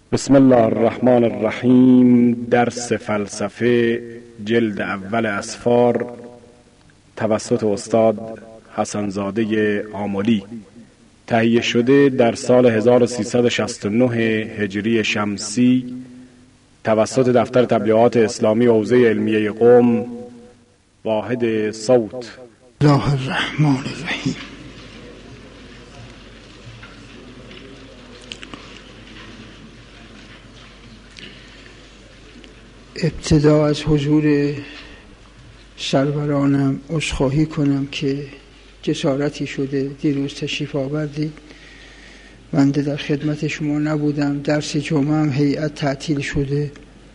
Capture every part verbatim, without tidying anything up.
بسم الله الرحمن الرحیم. درس فلسفه جلد اول اسفار توسط استاد حسنزاده آملی، تهیه شده در سال هزار و سیصد و شصت و نه هجری شمسی توسط دفتر تبلیغات اسلامی حوزه علمیه قم، واحد صوت. الله الرحمن الرحیم. ابتدا از حضور سرورانم عذرخواهی کنم که جسارتی شده دیروز تشریف آوردید، بنده در خدمت شما نبودم. درس جمعه هم هیئت تعطیل شده.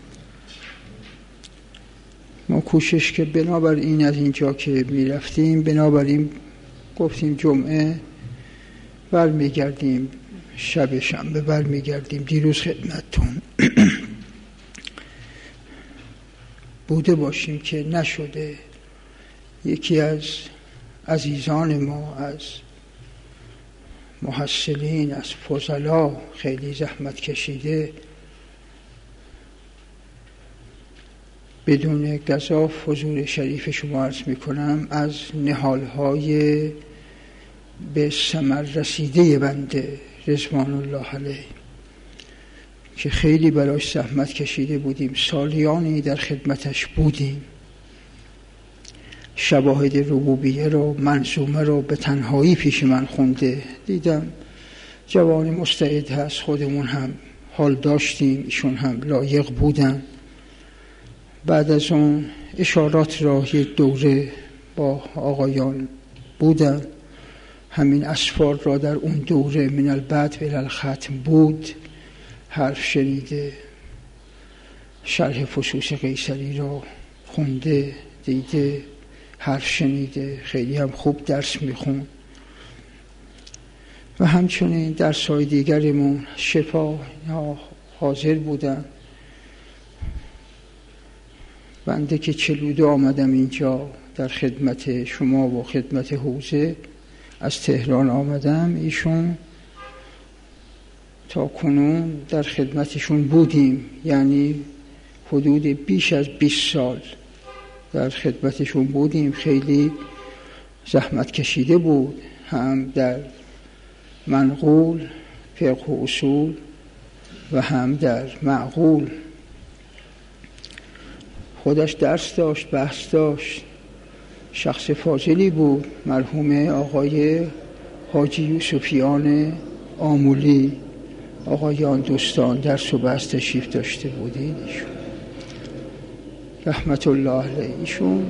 ما کوشش که بنابراین از اینجا که می رفتیم بنابراین گفتیم جمعه بر می گردیم، شب شنبه بر می گردیم. دیروز خدمتتون بوده باشیم که نشده. یکی از عزیزان ما، از محصلین، از فضلا خیلی زحمت کشیده، بدون گزاف حضور شریف شما عرض می کنم از نهالهای به ثمر رسیده بنده رضوان الله علیه که خیلی براش زحمت کشیده بودیم، سالیانی در خدمتش بودیم. شواهد ربوبیه رو، منظومه رو به تنهایی پیش من خونده. دیدم جوان مستعد هست، خودمون هم حال داشتیم، ایشون هم لایق بودن. بعد از اون اشارات را یک دوره با آقایان بودن، همین اسفار را در اون دوره من البدء الی الختم بود، حرف شنیده، شرح فصوص قیصری را خونده، دیده، حرف شنیده، خیلی هم خوب درس میخون. و همچنین درس‌های دیگرمون شفا حاضر بودن. بنده که چلوده آمدم اینجا در خدمت شما و خدمت حوزه، از تهران آمدم، ایشون تا کنون در خدمتشون بودیم، یعنی حدود بیش از بیست سال در خدمتشون بودیم. خیلی زحمت کشیده بود، هم در منقول فقه و اصول و هم در معقول. خودش درس داشت، بحث داشت، شخص فاضلی بود. مرحوم آقای حاجی یوسفیان آملی، آقایان دوستان درس و بحث تشریف داشته بودید. ایشون رحمت الله علیه، ایشون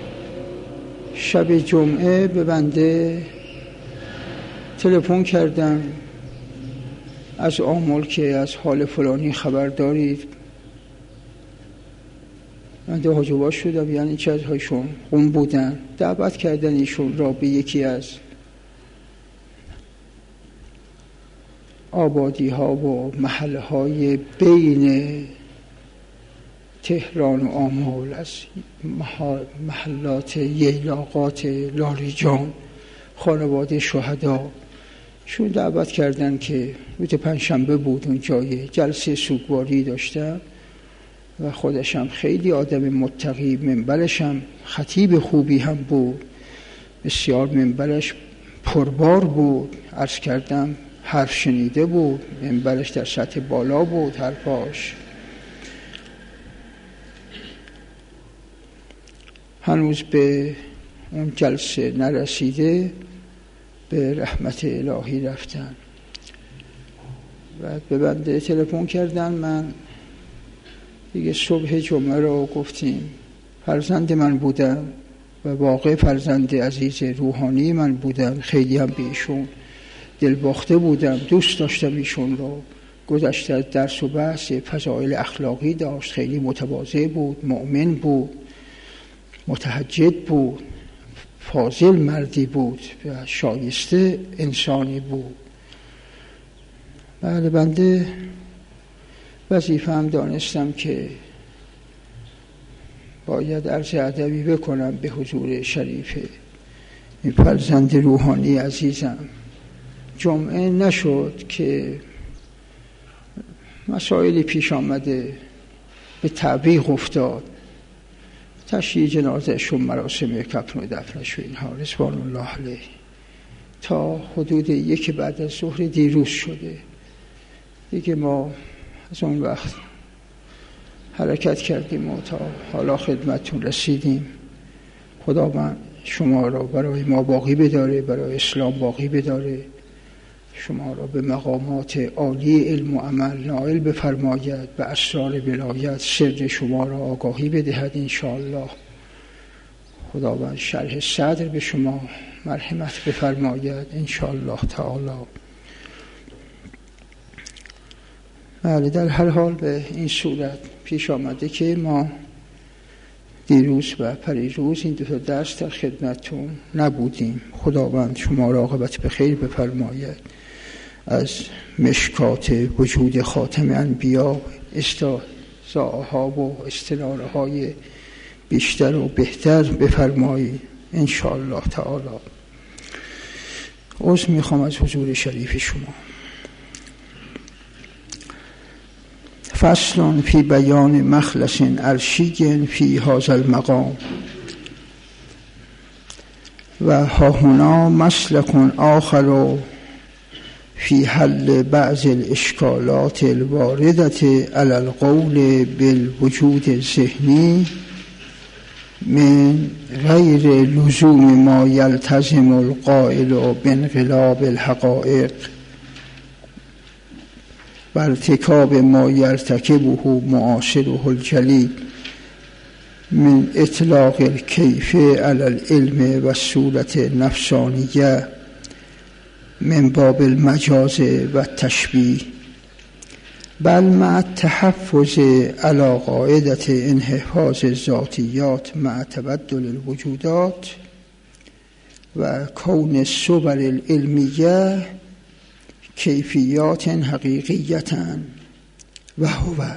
شب جمعه به بنده تلفن کردن از آمل که از حال فلانی خبر دارید. بنده حاجبا شدم، یعنی چه از هایشون قم بودن. دعوت کردن ایشون را به یکی از آبادی ها و محله های بین تهران و آمل، از محلات ییلاقات لاریجان، خانواده شهدا. شون دعوت کردن که روز پنجشنبه بود، اون جای جلسه سوگواری داشتن و خودشم خیلی آدم متقی، منبرش هم خطیب خوبی هم بود، بسیار منبرش پربار بود. عرض کردم حرف شنیده بود، منبرش در سطح بالا بود، حرفاش. هنوز به اون جلسه نرسیده به رحمت الهی رفتن. بعد به بنده تلفن کردن. من دیگه صبح جمعه رو گفتیم فرزند من بودن و واقع فرزند عزیز روحانی من بودن. خیلی هم به ایشون دلباخته بودم، دوست داشتم ایشون رو. گذشته از درس و بحث، فضایل اخلاقی داشت، خیلی متواضع بود، مؤمن بود، متهجد بود، فاضل مردی بود و شایسته انسانی بود. بله، بنده وظیفه هم دانستم که باید عرض ادبی بکنم به حضور شریف این فرزند روحانی عزیزم. جمعه نشد که مسائلی پیش آمده، به تعویق افتاد، تشییع جنازه‌اش و مراسم کفن و دفنش و اینها رضوان الله علیه تا حدود یک بعد از ظهر دیروز شده. دیگه ما از اون وقت حرکت کردیم و تا حالا خدمتتون رسیدیم. خداوند شما را برای ما باقی بداره، برای اسلام باقی بداره، شما را به مقامات عالی علم و عمل نائل بفرماید، به اسرار ولایت سر شما را آگاهی بدهد انشاءالله. خداوند شرح صدر به شما مرحمت بفرماید انشاءالله تعالی. بله، در هر حال به این صورت پیش آمده که ما دیروز و پریروز این دو تا درس در خدمتتون نبودیم. خداوند شما را عاقبت به خیر بفرماید. از مشکات وجود خاتم انبیا استعاره‌ها و استناره‌های بیشتر و بهتر بفرمایید انشاءالله تعالی. عذر میخوام از حضور شریف شما. فصل فی بیان مخلص عرشی فی هذا المقام و ها هنا مسلک آخر فی حل بعض الاشکالات الواردة علی القول بالوجود الذهنی من غیر لزوم ما یلتزم القائل بانقلاب الحقائق و ارتکاب ما یرتکبه معاصره الجلیل من اطلاق الکیف علی العلم و صورت نفسانیه من باب المجاز و التشبیه، بل مع التحفظ على قاعدة انحفاظ الذاتیات مع تبدل الوجودات و کون الصور العلمیه کیفیات حقیقیتاً و هو.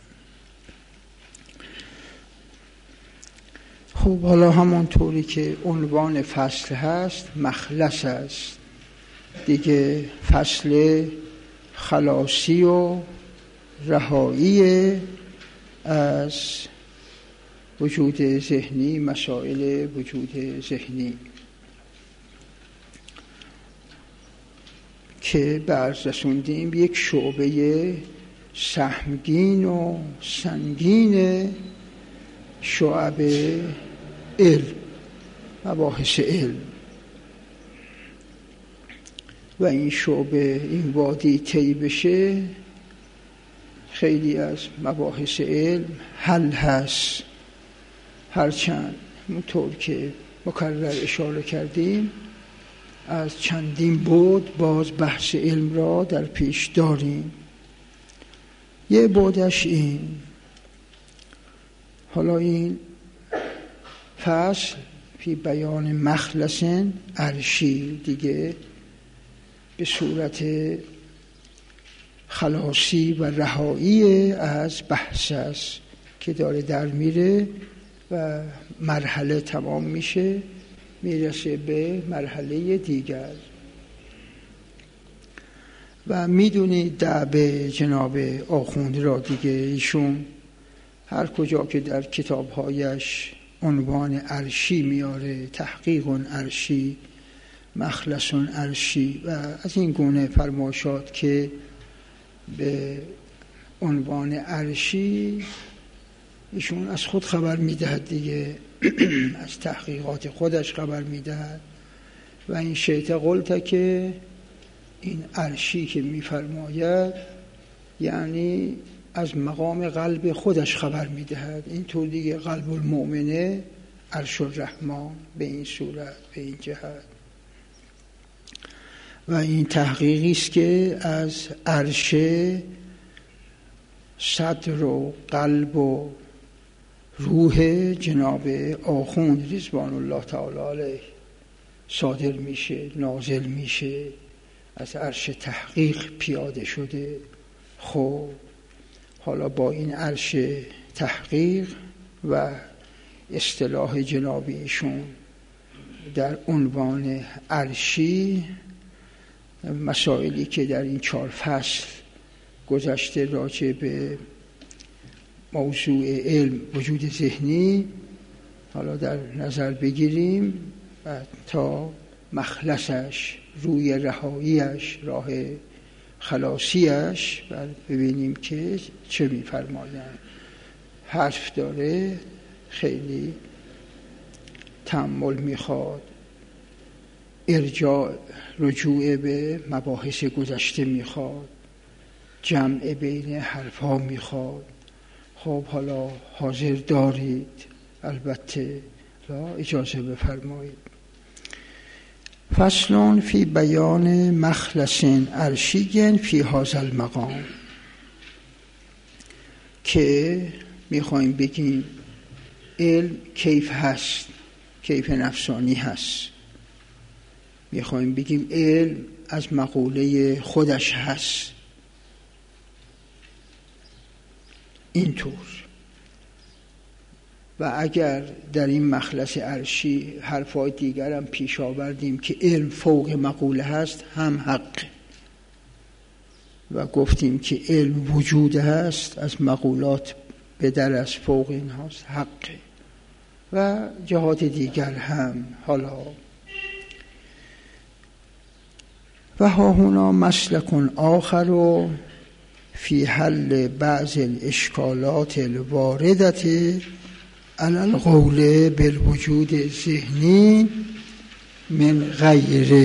خب حالا همونطوری که عنوان فصل هست مخلص است دیگه، فصل خلاصی و رهایی از وجود ذهنی، مسائل وجود ذهنی که بعض رسوندیم یک شعبه سهمگین و سنگین شعب علم، مباحث علم، و این شعبه این وادی طی بشه خیلی از مباحث علم حل هست. هرچند اونطور که مکرر اشاره کردیم از چندین بود باز بحث علم را در پیش داریم. یه بودش این، حالا این فصل فی بیان مخلص عرشی دیگه به صورت خلاصی و رهایی از بحث است که داره در میره و مرحله تمام میشه، میرسه به مرحله دیگر. و میدونید دعوه جناب آخوند را دیگه، ایشون هر کجا که در کتابهایش عنوان عرشی میاره، تحقیق عرشی، مخلص عرشی و از این گونه فرمایشات که به عنوان عرشی، ایشون از خود خبر میدهد دیگه از تحقیقات خودش خبر میدهد و این شیط قلته که این عرشی که میفرماید یعنی از مقام قلب خودش خبر میدهد. این طور دیگه قلب المؤمنه عرش الرحمن به این صورت، به این جهت. و این تحقیقی است که از عرش صدر و قلب و روح جناب آخوند رضوان الله تعالی علیه صادر میشه، نازل میشه، از عرش تحقیق پیاده شده. خب حالا با این عرش تحقیق و اصطلاح جناب ایشون در عنوان عرشی، مسائلی که در این چهار فصل گذشته راجع به موضوع علم وجود ذهنی حالا در نظر بگیریم و تا مخلصش، روی رهاییش، راه خلاصیش و ببینیم که چه می‌فرمایند. حرف داره، خیلی تأمل میخواد، ارجاع رجوع به مباحث گذشته میخواد، جمع بین حرفها میخواد. خب حالا حاضر دارید؟ البته لا، اجازه بفرمایید. فصل فی بیان مخلص عرشی فی هذا المقام، که میخوایم بگیم علم کیف هست، کیف نفسانی هست. میخوایم بگیم علم از مقوله خودش هست. اینطور. و اگر در این مخلص عرشی حرفای دیگر هم پیش آوردیم که علم فوق مقوله هست، هم حق. و گفتیم که علم وجود هست، از مقولات به در از فوق این هست، حقه. و جهات دیگر هم. حالا و ها هنا مسلک آخر و فی حل بعض الاشکالات الواردت علی القول بالوجود ذهنی من غیر.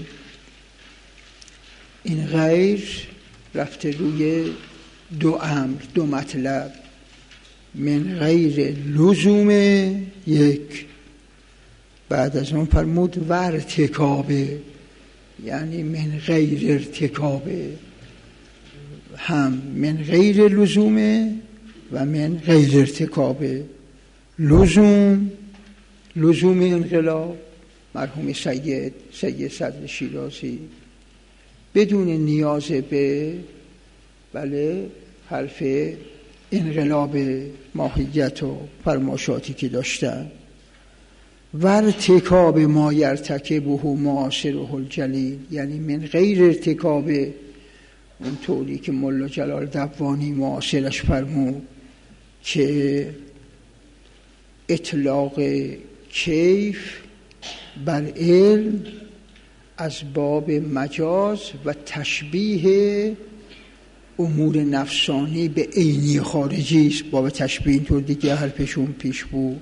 این غیر رفته روی دو امر، دو مطلب. من غیر لزوم یک، بعد از اون فرمود و ارتکابه، یعنی من غیر ارتکابه، هم من غیر لزومه و من غیر ارتکابه. لزوم، لزوم انقلاب، مرحوم سید سید صدر شیرازی بدون نیاز به بله حرف انقلاب ماهیت و فرماشاتی که داشتن. و ارتکاب ما یرتکبه معاصره الجلیل، یعنی من غیر ارتکاب اون طوری که ملا جلال دبوانی معاصرش فرمود که اطلاق کیف بر علم از باب مجاز و تشبیه امور نفسانی به عینی خارجی است. باب تشبیه اینطور دیگه حرفشون پیش بود.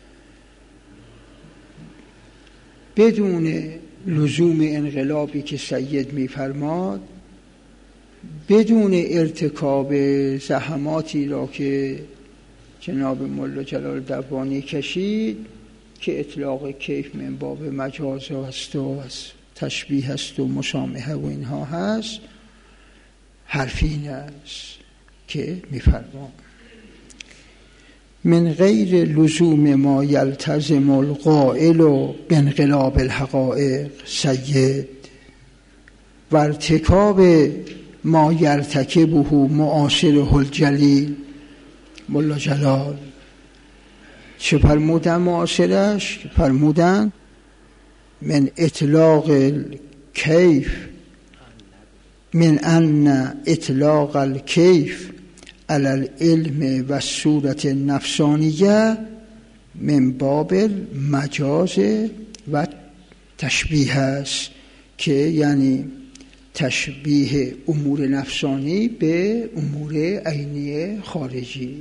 بدون لزوم انقلابی که سید می‌فرماد، بدون ارتکاب زحماتی را که جناب ملا جلال دبوانی کشید که اطلاق کیف من باب مجاز هست و تشبیه هست و مسامحه و اینها هست، حرفین است که می‌فرماد من غیر لزوم ما یلتزم القائل بانقلاب الحقائق سید و ارتکاب ما یرتکبه معاصره الجلیل. ملا جلال چه فرمودن معاصرش؟ فرمودن من اطلاق الکیف، من ان اطلاق الکیف علی العلم و صورت نفسانیه من باب مجاز و تشبیه است، که یعنی تشبیه امور نفسانی به امور عینی خارجی.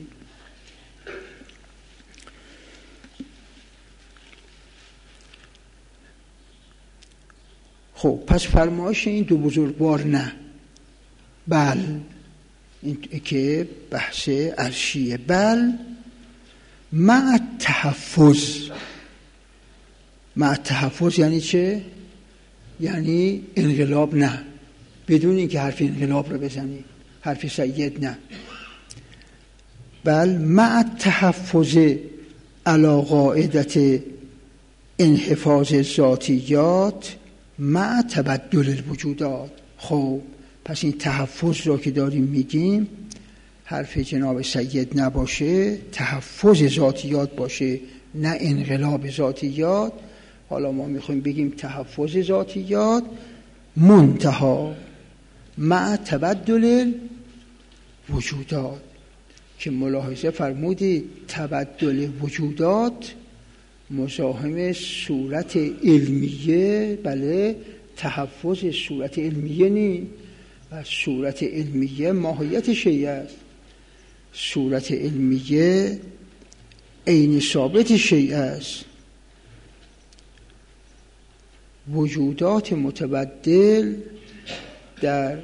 خب پس فرمایش این دو بزرگوار نه، بل این که بحث عرشیه، بل مع تحفظ. مع تحفظ یعنی چه؟ یعنی انقلاب نه، بدون اینکه حرف انقلاب رو بزنی، حرف سید نه. بل مع تحفظ علی قاعدت انحفاظ ذاتیات مع تبدل الوجودات. خب پس این تحفظ رو که داریم میگیم حرف جناب سید نباشه، تحفظ ذاتیات باشه، نه انقلاب ذاتیات. حالا ما میخوایم بگیم تحفظ ذاتیات منتها مع تبدل وجودات که ملاحظه فرمودید تبدل وجودات مزاحم صورت علمیه، بله، تحفظ صورت علمیه نی و صورت علمیه ماهیت شیء است. صورت علمیه عین ثابت شیء است. وجودات متبدل در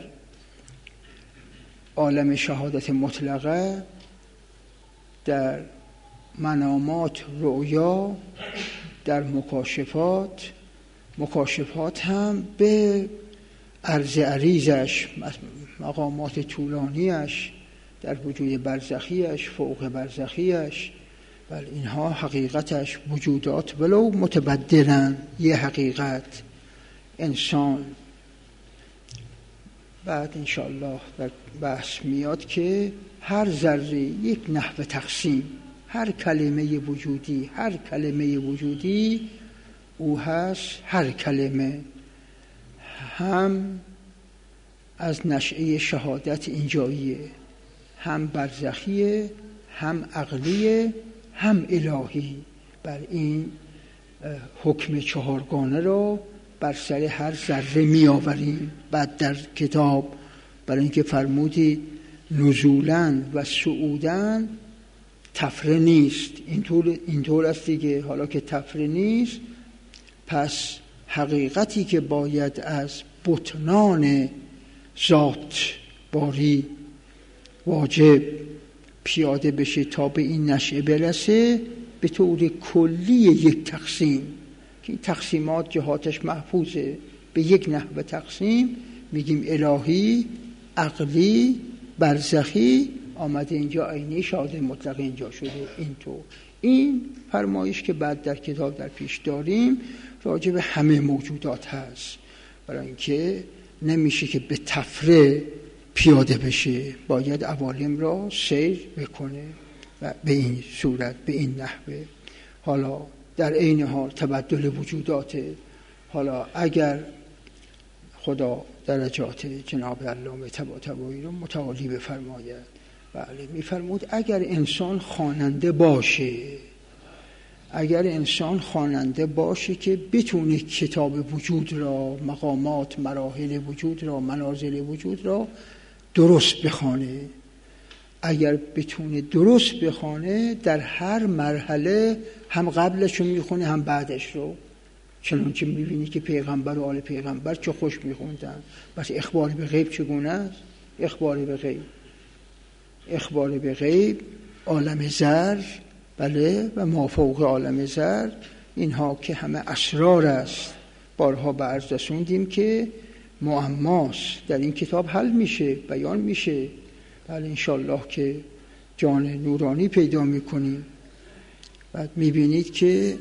عالم شهادت مطلقه، در منامات رؤیا، در مکاشفات، مکاشفات هم به عرض عریضش، مقامات طولانیش، در وجود برزخیش، فوق برزخیش، بل اینها حقیقتش وجودات ولو متبدلن یه حقیقت انسان. بعد انشاءالله در بحث میاد که هر ذره یک نحو تقسیم، هر کلمه وجودی، هر کلمه وجودی او هست، هر کلمه هم از نشأه شهادت اینجاییه، هم برزخیه، هم عقلیه، هم الهی. بر این حکم چهارگانه رو بر سر هر ذره می آوریم. بعد در کتاب برای اینکه فرمودید نزولاً و صعوداً تفره نیست، اینطور اینطور است دیگه. حالا که تفره نیست، پس حقیقتی که باید از بطنان ذات باری واجب پیاده بشه تا به این نشأه برسه، به طور کلی یک تقسیم که این تقسیمات جهاتش محفوظه، به یک نحو تقسیم میگیم الهی، عقلی، برزخی. آمده اینجا عینی شاهد مطلق اینجا شده. اینطور این فرمایش که بعد در کتاب در پیش داریم راجع به همه موجودات هست، برای اینکه نمیشه که به تفره پیاده بشه، باید عوالم را سیر بکنه و به این صورت، به این نحوه. حالا در عین حال تبدل وجودات. حالا اگر خدا درجات جناب علامه طباطبایی رو متعالی بفرماید، بله، میفرمود اگر انسان خواننده باشه، اگر انسان خواننده باشه که بتونه کتاب وجود را، مقامات، مراحل وجود را، منازل وجود را درست بخونه، اگر بتونه درست بخونه، در هر مرحله هم قبلش رو میخونه هم بعدش رو. چنانچه میبینی که پیغمبر و آل پیغمبر چه خوش میخوندن. بس اخبار به غیب چگونه است؟ اخبار به غیب، اخبار به غیب، عالم زر، بله، و ما فوق عالم زر، اینها که همه اسرار است. بارها به عرض رسوندیم که معماست، در این کتاب حل میشه، بیان میشه. بله، انشالله که جان نورانی پیدا میکنیم. بعد میبینید که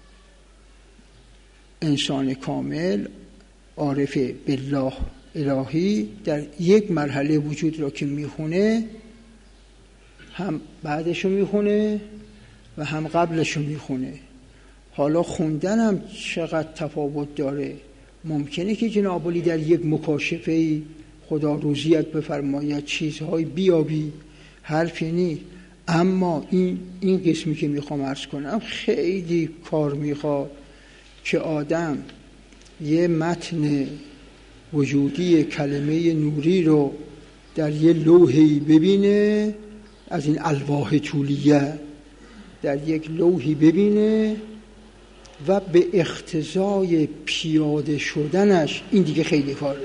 انسان کامل، عارف بالله الهی، در یک مرحله وجود را که میخونه، هم بعدشو میخونه و هم قبلشو میخونه. حالا خوندن هم چقدر تفاوت داره. ممکنه که جناب علی در یک مکاشفه خدا روزیت بفرماید چیزهای بیابی، حرفی نیست، اما این این قسمی که میخوام عرض کنم خیلی کار میخواد که آدم یه متن وجودی کلمه نوری رو در یه لوحی ببینه، از این الواح طولیه در یک لوحی ببینه و به اقتضای پیاده شدنش، این دیگه خیلی کاره،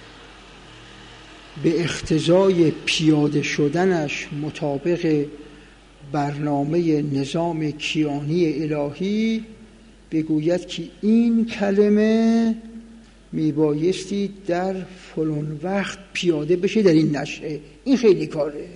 به اقتضای پیاده شدنش مطابق برنامه نظام کیانی الهی بگوید که این کلمه میبایستی در فلان وقت پیاده بشه در این نشأه. این خیلی کاره.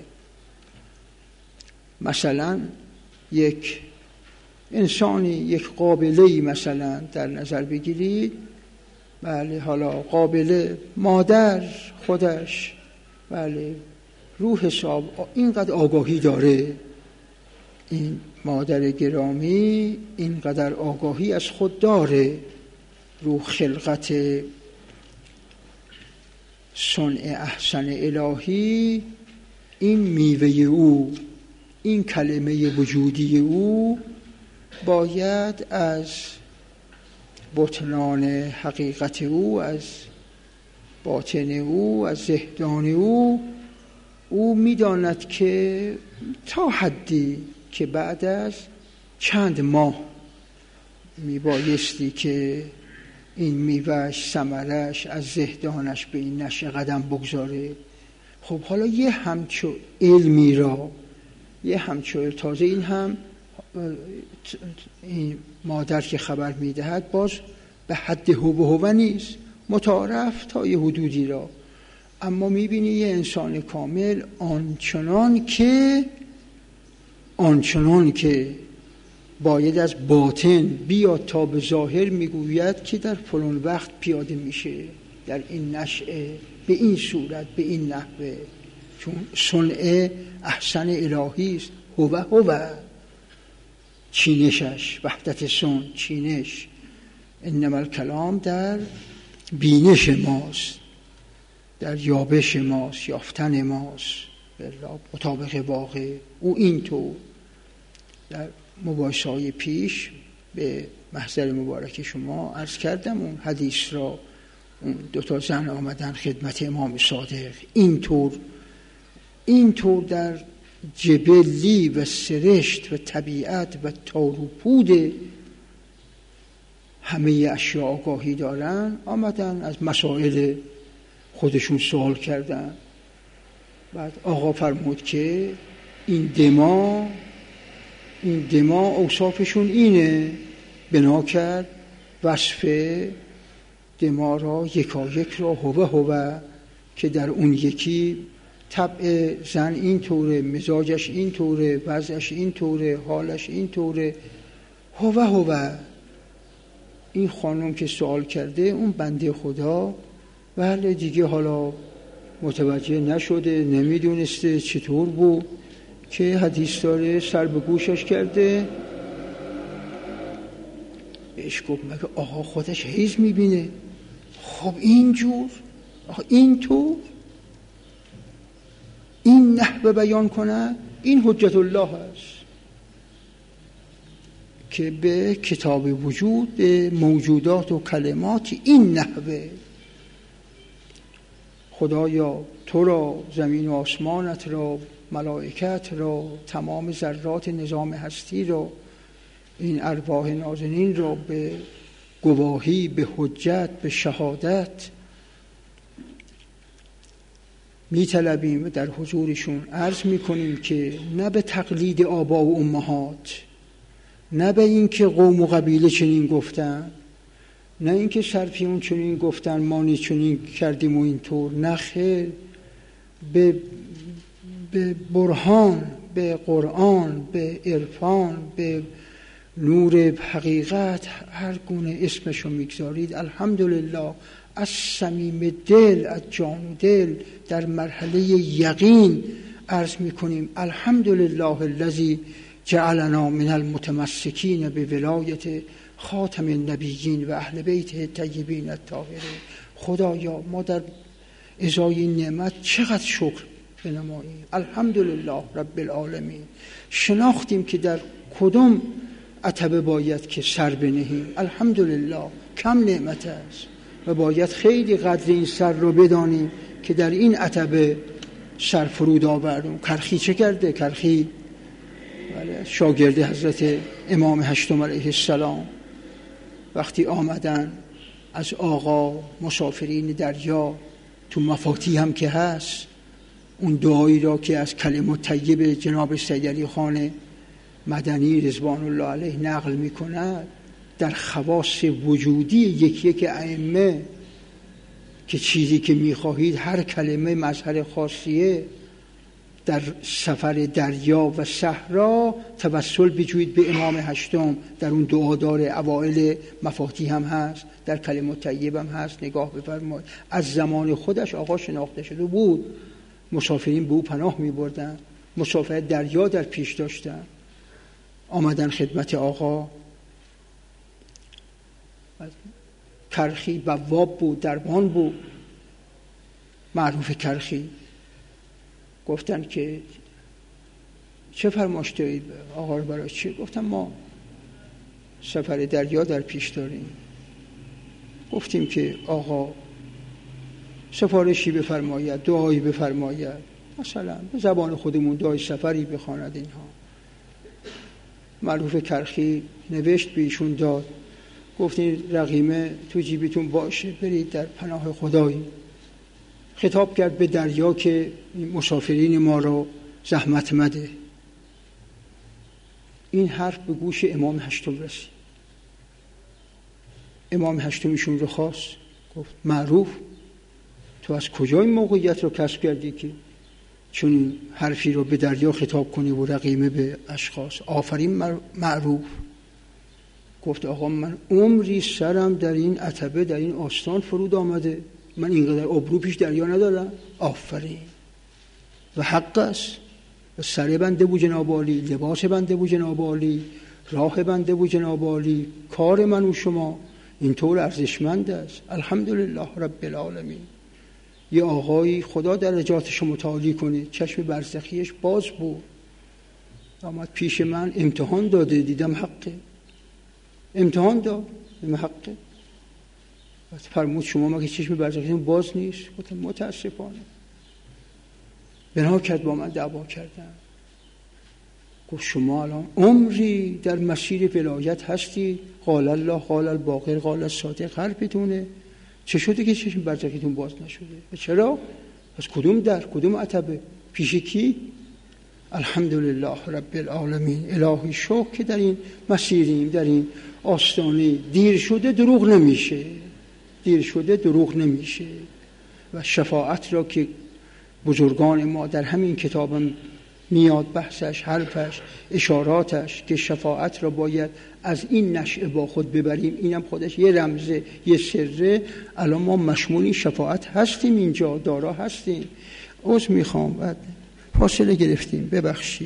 مثلا یک انسانی، یک قابله‌ای مثلا در نظر بگیرید، بله، حالا قابله مادر خودش، بله، روح حساب اینقدر آگاهی داره، این مادر گرامی اینقدر آگاهی از خود داره، رو خلقت صنع احسن الهی این میوه او، این کلمه وجودی او باید از بطنان حقیقت او، از باطن او، از زهدان او، او میداند که تا حدی که بعد از چند ماه میبایستی که این میوهش، ثمرش از زهدانش به این نشه قدم بگذاره. خب حالا یه همچو علمی را، یه همچو تازه این هم این مادر که خبر میدهد باز به حد هو و هو نیست، متعارف تا یه حدودی را، اما میبینی یه انسان کامل آنچنان که آنچنان که باید از باطن بیاد تا به ظاهر میگوید که در فلان وقت پیاده میشه، در این نشأه، به این صورت، به این نحوه، چون صنع احسن الهی است. هو هو چینشش، وحدت صنع، چینش. انما الکلام در بینش ماست، در یابش ماست، یافتن ماست مطابق واقع. او اینطور در مباحثه‌های پیش به محضر مبارک شما عرض کردم اون حدیث را، اون دوتا زن آمدن خدمت امام صادق، اینطور اینطور در جبلی و سرشت و طبیعت و تار و پود همه اشیاء آگاهی دارن، آمدن از مسائل خودشون سوال کردن. بعد آقا فرمود که این دما این دما اوصافشون اینه، بنا کرد وصف دما را یکایک را هو هو، که در اون یکی طبع زن این طوره، مزاجش این طوره، وضعش این طوره، حالش این طوره، هو هو. این خانم که سوال کرده، اون بنده خدا بله دیگه حالا متوجه نشده، نمیدونسته چطور بود که حدیث داره، سر به گوشش کرده. بهش گفت مگه آقا خودش حیض میبینه؟ خب اینجور، این طور، این نحوه بیان کنه، این حجت الله است که به کتاب وجود، به موجودات و کلمات این نحوه. خدایا تو را، زمین و آسمانت را، ملائکت را، تمام ذرات نظام هستی را، این ارواح نازنین را به گواهی، به حجت، به شهادت می طلبیم و در حضورشون عرض می کنیم که نه به تقلید آبا و امهات، نه به این که قوم و قبیله چنین گفتن، نه این که سرپیون چنین گفتن ما نیز چنین کردیم و اینطور، نه خیر، به به برهان، به قرآن، به عرفان، به نور حقیقت، هر گونه اسمشو میگذارید، الحمدلله از صمیم دل، از جان و دل، در مرحله یقین عرض میکنیم الحمدلله الذی جعلنا من المتمسکین به ولایت خاتم النبیین و اهل بیت الطیبین الطاهرین. خدایا ما در ازای این نعمت چقدر شکر بنماییم. الحمدلله رب العالمین. شناختیم که در کدوم عتبه باید که سر بنهیم. الحمدلله کم نعمت است و باید خیلی قدر این سر رو بدانیم که در این عتبه سر فرود آوردیم. کرخی چه کرده؟ کرخی شاگرد حضرت امام هشتم علیه السلام وقتی آمدن از آقا مسافرین دریا، تو مفاتیح هم که هست اون دعایی را که از کلمه طیب جناب سید علی خان مدنی رضوان الله علیه نقل می کند، در خواص وجودی یکی یک ائمه که چیزی که می خواهید هر کلمه مظهر خاصیه، در سفر دریا و صحرا توسل بجوید به امام هشتم. در اون دعا داره، اوائل مفاتیح هم هست، در کلمه طیب هم هست. نگاه بفرمایید، از زمان خودش آقا شناخته شده بود، مسافرین به او پناه می بردن، مسافر دریا در پیش داشتن، آمدن خدمت آقا. کرخی بواب بود، دربان بود، معروف کرخی. گفتن که چه فرمایش دارید آقا رو برای چی؟ گفتم ما سفر دریا در پیش داریم. گفتیم که آقا سفارشی بفرماید، دعایی بفرماید، مثلا به زبان خودمون دعای سفری بخواند. اینها معروف کرخی نوشت به ایشون داد، گفتین رقیمه تو جیبتون باشه، برید در پناه خدایی. خطاب کرد به دریا که مسافرین ما رو زحمت مده. این حرف به گوش امام هشتم رسید. امام هشتمیشون رو خواست، گفت معروف تو از کجا این موقعیت رو کسب کردی که چون این حرفی رو به دریا خطاب کنی و رقیمه به اشخاص؟ آفرین معروف. گفت آقا من عمری سرم در این عتبه در این آستان فرود آمده، من اینقدر ابرو پیش دریا ندارم. آفرین و حق است. و سر بنده بود جناب عالی، لباس بنده بود جناب عالی، راه بنده بود جناب عالی، کار من و شما اینطور ارزشمند است. الحمدلله رب العالمین. یه آقایی خدا درجاتش متعالی کنه، چشم برزخیش باز بود، آمد پیش من امتحان داده، دیدم حقه، امتحان داد دیدم حقه. فرمود شما مگه چشم برزخیتون باز نیست؟ گفتم متاسفانه. بنا کرد با من دعوا کردن. گفت شما الان عمری در مسیر ولایت هستی، قال الله قال الباقر قال الصادق حرفتونه، چه شده که چشم برزخیتون باز نشده؟ چرا؟ از کدوم در کدوم عتبه؟ پیش کی؟ الحمدلله رب العالمین. الهی شکر که در این مسیریم، در این آستانه. دیر شده دروغ نمیشه، دیر شده دروغ نمیشه. و شفاعت را که بزرگان ما در همین کتابم میاد بحثش، حرفش، اشاراتش، که شفاعت را باید از این نشأه با خود ببریم، اینم خودش یه رمزه، یه سره. الان ما مشمول این شفاعت هستیم، اینجا دارا هستیم. عذر میخوام بعد فاصله گرفتیم، ببخشید.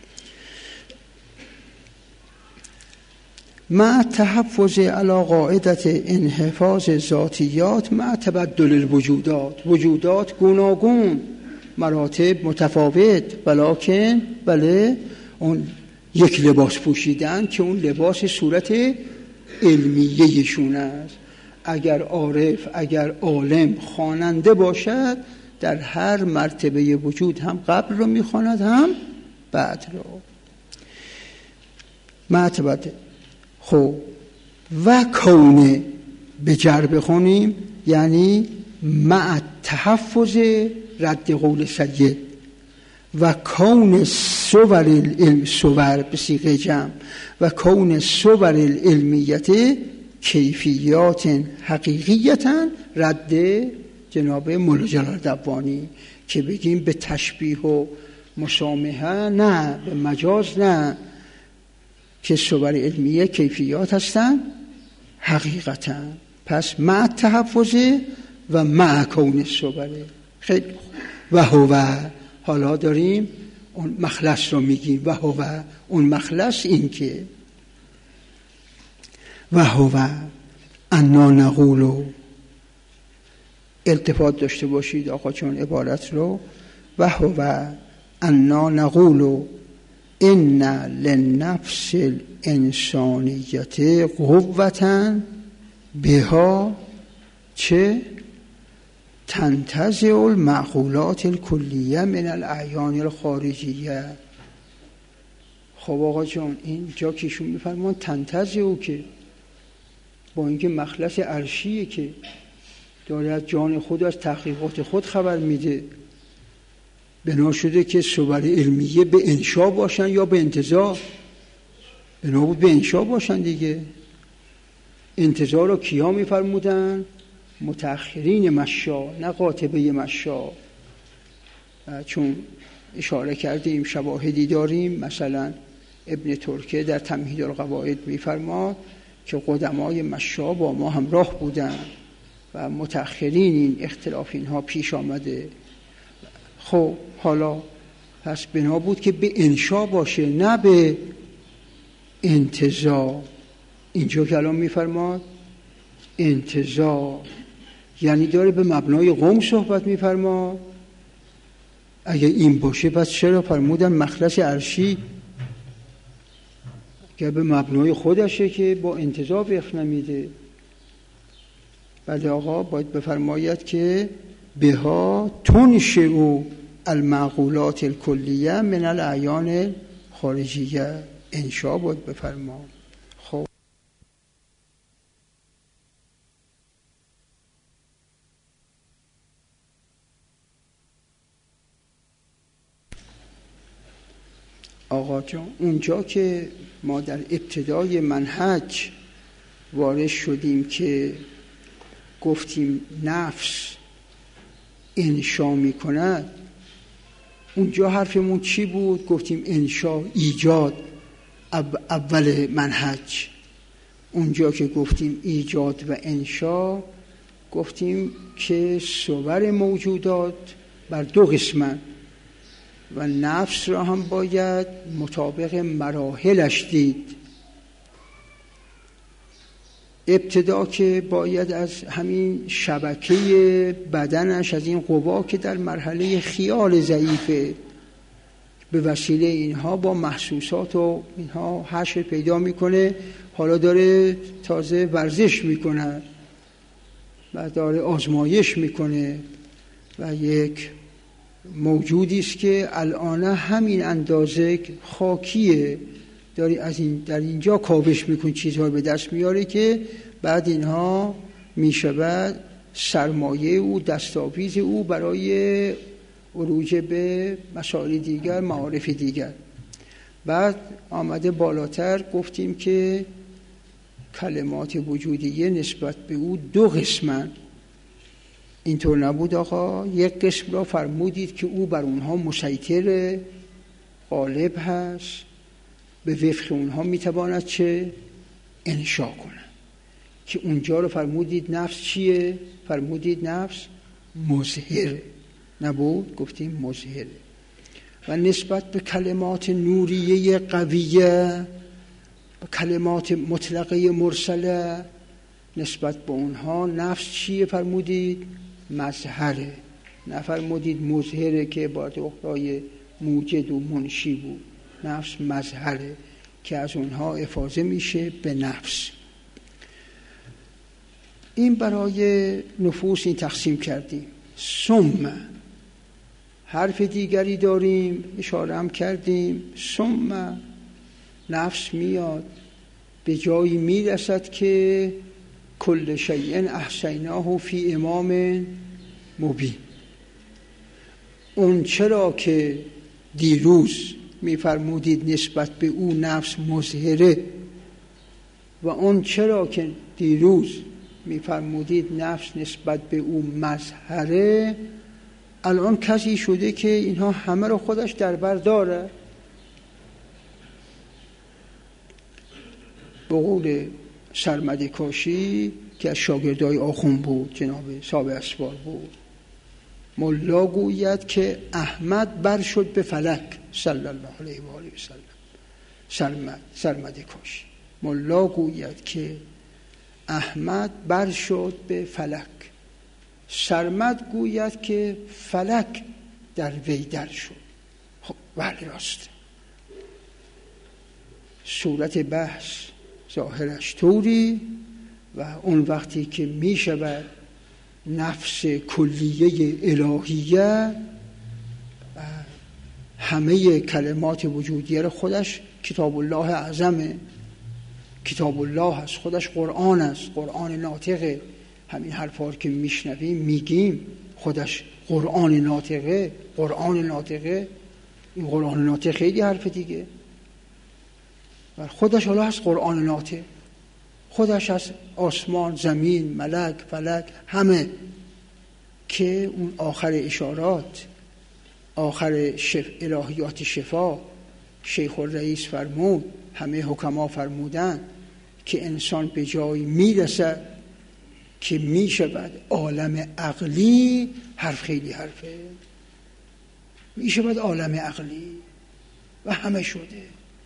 مع تحفظ علی قاعدت انحفاظ ذاتیات مع تبدل الوجودات. وجودات گوناگون، مراتب متفاوت، ولکن بله اون یک لباس پوشیدن که اون لباس صورت علمیه‌شون است. اگر عارف، اگر عالم خواننده باشد، در هر مرتبه وجود هم قبل رو میخواند هم بعد رو. مرتبه خب و کونه به جر بخونیم یعنی مع تحفظ رد قول سید و کون صور العلم، صور به صیغه جمع، و کون صور العلمیت کیفیات حقیقیتا رد جناب مولا جلال دبانی که بگیم به تشبیه و مسامحه نه، به مجاز نه، که صور علمیه کیفیات هستن حقیقتا. پس مع تحفظ و مع کون صور. خیلی و هو، حالا داریم اون مخلص رو میگیم. و هو، اون مخلص این که و هو انا نقول، التفات داشته باشید آقا چون عبارت رو. و هو انا نقول ان للنفس الانسانیت قوة بها چه تنتزع المعقولات الکلیه من الاعیان الخارجیه. خب آقا جان این جا کهشون میفرمان تنتزع، او که با اینکه مخلص عرشیه که داره از جان خود، از تحقیقات خود خبر میده، بنا شده که صور علمیه به انشا باشن یا به انتزاع؟ بنا بود به انشا باشن دیگه. انتزاع را کیا میفرمودن؟ متأخرین مشا، نه قاطبه مشا. چون اشاره کردیم شواهدی داریم، مثلا ابن ترکه در تمهید القواعد میفرماد که قدمای مشا با ما همراه بودن و متأخرین این اختلاف اینها پیش آمده. خب حالا پس بنا بود که به انشا باشه نه به انتزاع. اینجا که الان میفرماد انتزاع یعنی داره به مبنای قوم صحبت میفرماد. اگه این باشه پس چرا فرمودن مخلص عرشی؟ که به مبنای خودشه که با انتزاع وقف نمیده. بعد آقا باید بفرماید که بها تنشئ المعقولات الکلیه من الاعیان خارجیه. انشا باید بفرما. خب آقا جان، اونجا که ما در ابتدای منهج وارد شدیم که گفتیم نفس انشا می کند، اونجا حرفمون چی بود؟ گفتیم انشا ایجاد اول منهج. اونجا که گفتیم ایجاد و انشا، گفتیم که صور موجودات بر دو قسمن و نفس را هم باید مطابق مراحلش دید. ابتدا که باید از همین شبکه بدنش، از این قوا که در مرحله خیال ضعیفه، به وسیله اینها با محسوسات و اینها حشر پیدا میکنه. حالا داره تازه ورزش میکنه و داره آزمایش میکنه و یک موجودی است که الان همین اندازه خاکیه، داری از این در اینجا کاوش میکنه، چیزها به دست میاره که بعد اینها میشود سرمایه او، دستاویز او برای عروج به مسائل دیگر، معارف دیگر. بعد آمده بالاتر گفتیم که کلمات وجودیه نسبت به او دو قسمن. اینطور نبود آقا؟ یک قسم را فرمودید که او بر اونها مسیطر غالب هست، به وفق اونها میتواند چه؟ انشا کنه. که اونجا رو فرمودید نفس چیه؟ فرمودید نفس مظهره، نبود؟ گفتیم مظهره. و نسبت به کلمات نوریه قویه، کلمات مطلقه مرسله، نسبت به اونها نفس چیه فرمودید؟ مظهره. نفرمودید مظهره که با اقتضای موجد و منشی بود. نفس مظهره که از اونها افاضه میشه به نفس. این برای نفوس این تقسیم کردیم. ثم حرف دیگری داریم، اشاره هم کردیم. ثم نفس میاد به جایی میرسد که کل شیء احصیناه فی امام مبین. اون چرا که دیروز میفرمودید نسبت به او نفس مظهره و اون چرا که دیروز میفرمودید نفس نسبت به او مظهره، الان کسی شده که اینها همه رو خودش در بر داره. به قول سرمد کاشی که از شاگردای آخوند بود، جناب صاحب اسوار بود، ملا گوید که احمد بر شد به فلک صلی الله علیه و آله و سلم. سرمد سرمد کاشی ملا گوید که احمد بر شد به فلک، سرمد گوید که فلک در وی در شد. خب بله راست. صورت بحث ظاهرش طوری و اون وقتی که می شود نفس کلیه الهیه و همه کلمات وجودیه رو خودش کتاب الله اعظمه، کتاب الله هست، خودش قرآن است، قرآن ناطقه. همین حرفا که میشنویم میگیم خودش قرآن ناطقه، قرآن ناطقه. این قرآن ناطقه خیلی حرف دیگه. و خودش حالا هست قرآن ناطق، خودش هست آسمان، زمین، ملک، فلک، همه. که اون آخر اشارات، آخر شف... الهیات شفا، شیخ الرئیس فرمود، همه حکما فرمودن که انسان به جایی میرسد که میشود عالم عقلی. حرف خیلی حرفه. میشود عالم عقلی و همه شده.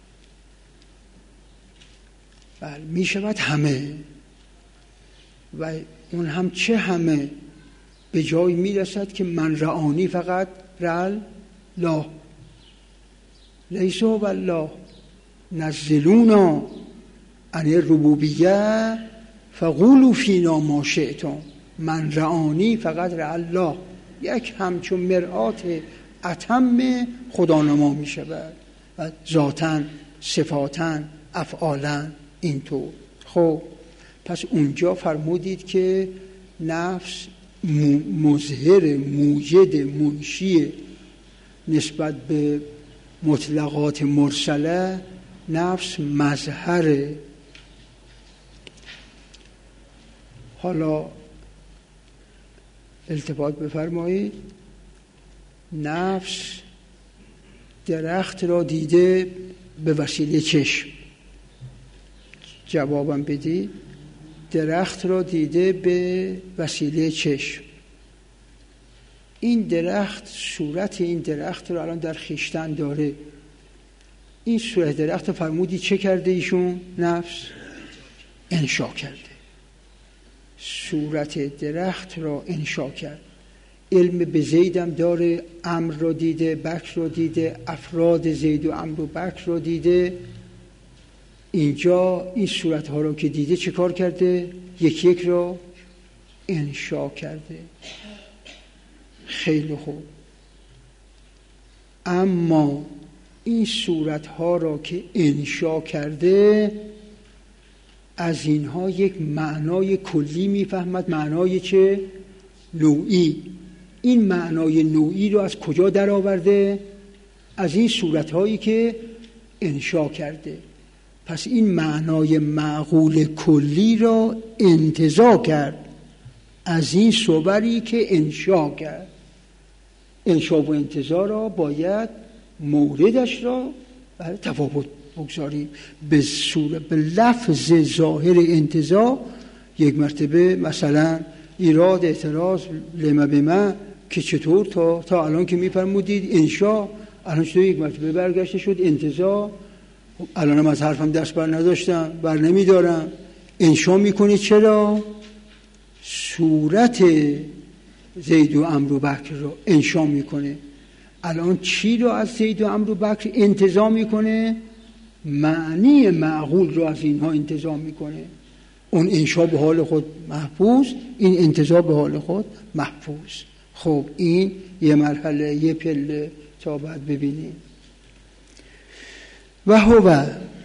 بله میشود همه. و اون هم چه همه؟ به جایی میرسد که من رعانی فقط رعل الله لیس هو الله نزلونا عن الربوبیه فقولوا فینا ما شئتم من رعانی فقط رع الله. یک همچون مرآت اتم خدانما می شود و ذاتاً صفاتاً افعالاً اینطور. خب پس اونجا فرمودید که نفس مظهر موجد منشی نسبت به مطلقات مرسله، نفس مظهره. حالا التفات بفرمایید، نفس درخت را دیده به وسیله چشم. جوابم بدید. درخت را دیده به وسیله چشم. این درخت، صورت این درخت را الان در خویشتن داره. این صورت درخت فرمودی چه کرده ایشون؟ نفس انشا کرده. صورت درخت را انشا کرد. علم به زیدم داره، امر را دیده، بکر را دیده، افراد زید و امر و بکر را دیده. اینجا این صورتها را که دیده چه کار کرده؟ یک یک را انشا کرده. خیلی خوب. اما این صورتها را که انشا کرده، از اینها یک معنای کلی میفهمد. معنای چه؟ نوعی. این معنای نوعی رو از کجا در آورده؟ از این صورتهایی که انشا کرده. پس این معنای معقول کلی را انتزاع کرد از این صوری که انشا کرد. انشا و انتزاع را باید موردش را تفاوت بگذاریم. به صورت به لفظ ظاهر انتزاع یک مرتبه مثلا ایراد اعتراض لما به من که چطور تا تا الان که میفرمودید انشا، الان چطور یک مرتبه برگشته شد انتزاع؟ الانم از حرفم دست بر نداشتم، بر نمیدارم. انشا میکنه چرا؟ صورت زید و عمرو و بکر رو انشا میکنه. الان چی رو از زید و عمرو و بکر انتزاع میکنه؟ معنی معقول رو از اینها انتزاع میکنه. اون انشا به حال خود محفوظ، این انتزاع به حال خود محفوظ. خب این یه مرحله، یه پله تا بعد ببینیم. و هو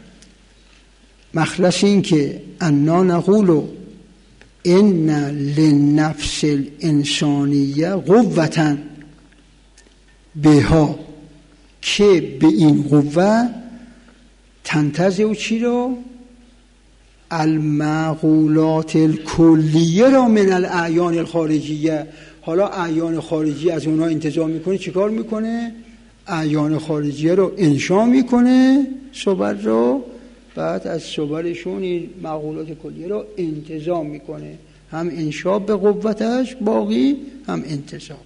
مخلص این که انا نقول ان للنفس الانسانیه قوة بها، که به این قوه تنتزع چی رو؟ المعقولات الکلیه را من الاعیان الخارجیه. حالا اعیان خارجی از اونها انتزاع میکنه. چی کار میکنه؟ اعیان خارجیه رو انشا میکنه صبر رو، بعد از صبرشون این معقولات کلیه رو انتزاع میکنه. هم انشا به قوتش باقی، هم انتزاع.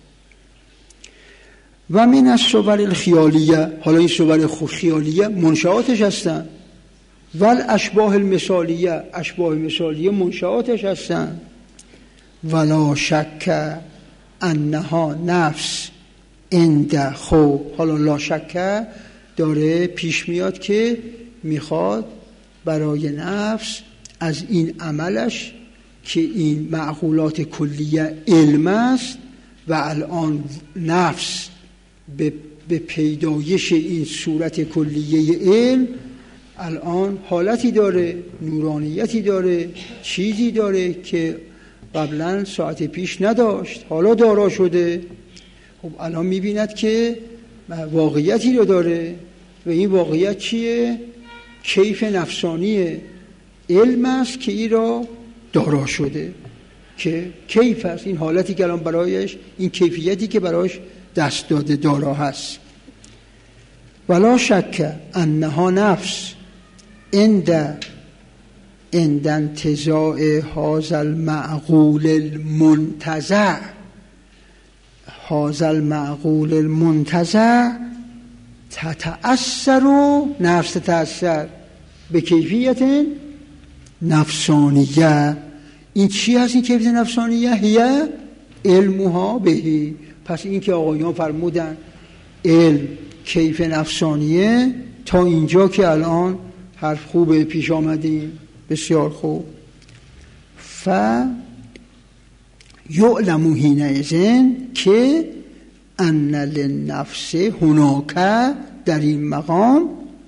و من از صبر الخیالیه، حالا این صبر خیالیه منشآتش هستن. ول اشباه المثالیه، اشباه مثالیه منشآتش هستن. ولا شک انها نفس اند. خب حالا لا شک داره پیش میاد که میخواد برای نفس از این عملش که این معقولات کلیه علم است و الان نفس به, به پیدایش این صورت کلیه علم الان حالتی داره، نورانیتی داره، چیزی داره که قبلا ساعت پیش نداشت، حالا دارا شده. خب الان میبیند که واقعیتی رو داره و این واقعیت چیه؟ کیف نفسانی علم است که این را دارا شده، که کیف است، این حالتی که الان برایش، این کیفیتی که برایش دست داده دارا هست. ولا شک انها نفس عند عند انتزاع هذا المعقول المنتزع، هذا المعقول المنتزع تتأثر، نفس تتأثر به کیفیت نفسانیه. این چی هست این کیفیت نفسانیه؟ هیه علمها بهی. پس این که آقایان فرمودن علم کیف نفسانیه. تا اینجا که الان حرف خوبه پیش آمدیم، بسیار خوب. ف یعلمو حینئذ که ان للنفس هناک، در این مقام،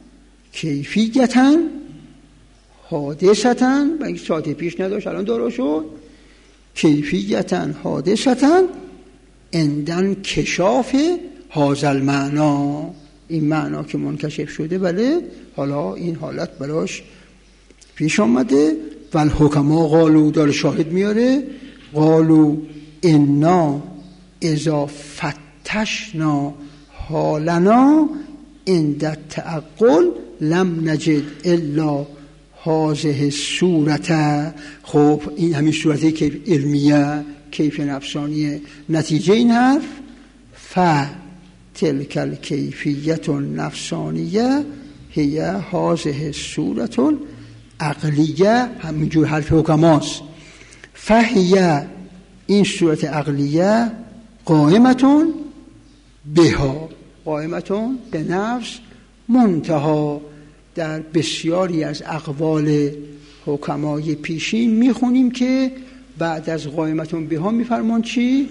کیفیتاً حادثتاً، و این ساعت پیش نداشت الان دارا شد، کیفیتاً حادثتاً اندن کشاف هازل معنا، این معنا که منکشف شده، بله حالا این حالت براش پیش آمده. و الحکما قالو، داره شاهد میاره، قالو انا اذا فتشنا حالنا عند التعقل لم نجد الا هذه الصورت. خب این همین صورتی که علمیه، کیف نفسانیه. نتیجه این حرف ف تلک الکیفیت النفسانیه هی هذه الصورت العقلیه، همینجور حرف حکماست. فهیه، این صورت عقلیه، قائمتون بها، قائمتون به نفس، منتها در بسیاری از اقوال حکمای پیشین میخونیم که بعد از قائمتون بها میفرمان چی؟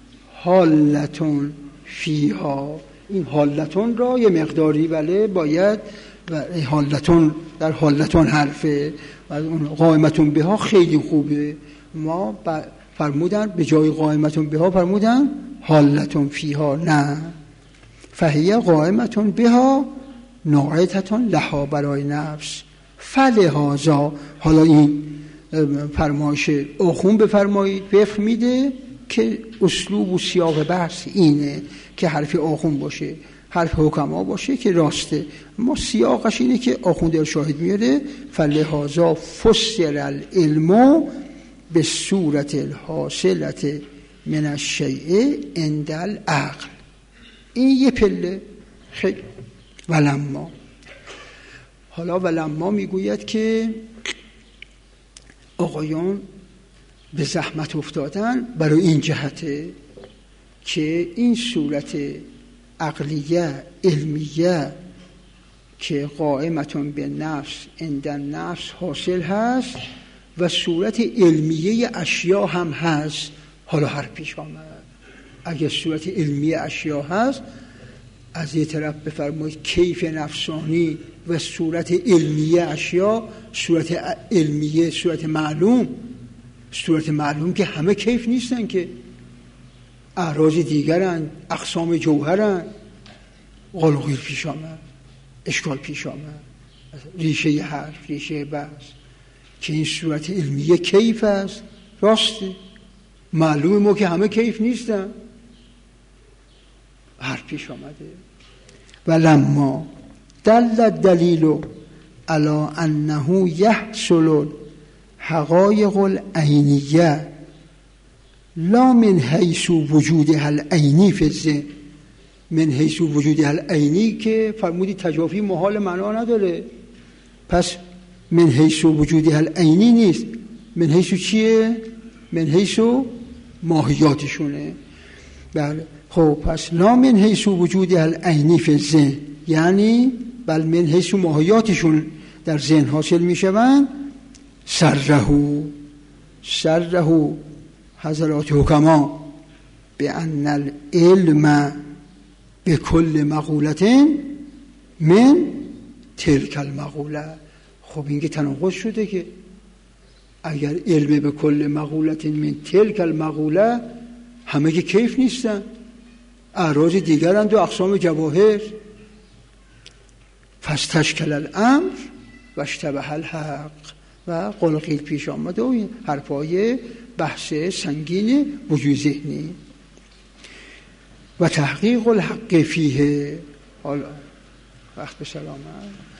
حالتون فیها. این حالتون را یه مقداری بله باید، و حالتون در حالتون حرفه، و اون قائمتون بها خیلی خوبه. ما فرمودن به جای قائمتون بها فرمودن حالتون فیها، نه، فهیه قائمتون بها ناعتتون لها، برای نفس. فلهذا، حالا این فرمایش آخون بفرمایید، فقه میده که اسلوب و سیاق بحث اینه که حرف آخون باشه، حرف حکما باشه که راسته. ما سیاقش اینه که آخون در شاهد میاره فلهذا فسر العلم به صورت الحاصلت من الشیء عند العقل. این یه پله خیلی. ولما، حالا ولما میگوید که آقایان به زحمت افتادن برای این جهته که این صورت عقلیه علمیه که قائمتون به نفس عندن نفس حاصل هست و صورت علمیه اشیا هم هست. حالا هر پیش آمد اگه صورت علمیه اشیا هست، از یه طرف بفرمایید کیف نفسانی و صورت علمیه اشیا، صورت علمیه صورت معلوم، صورت معلوم که همه کیف نیستن، که اعراض دیگرن، اقسام جوهرن. غلغیر پیش آمد، اشکال پیش آمد، ریشه حرف، ریشه بحث که این صورت علمیه کیف است. راسته، معلومه ما که همه کیف نیستن، حرف پیش آمده. ولما دل الدلیل علی انه یحصل حقایق العینیه لا من حیث وجودها العینی فی الذهن، من حیث وجودها العینی که فرمودی تجافی محال معنا نداره، پس من حیث وجودها العینی نیست. من حیث چیه؟ من حیث ماهیاتشونه. بله خب پس لا من حیث وجودها العینی فی الذهن، یعنی بل من حیث ماهیاتشون در ذهن حاصل میشوند. سرهو سرهو حضرات حکما به ان العلم به کل مقولت من تلک المقوله. خب این که تناقض شده که اگر علم به کل مقولت من تلک المقوله، همه که کیف نیستن، اعراض دیگرند و اقسام جواهر. فاستشکل الامر و اشتبه الحق، و قلقیل پیش آمده و این حرفای بحث سنگین وجود ذهنی. و تحقیق الحق فیه. حالا وقت به سلامت.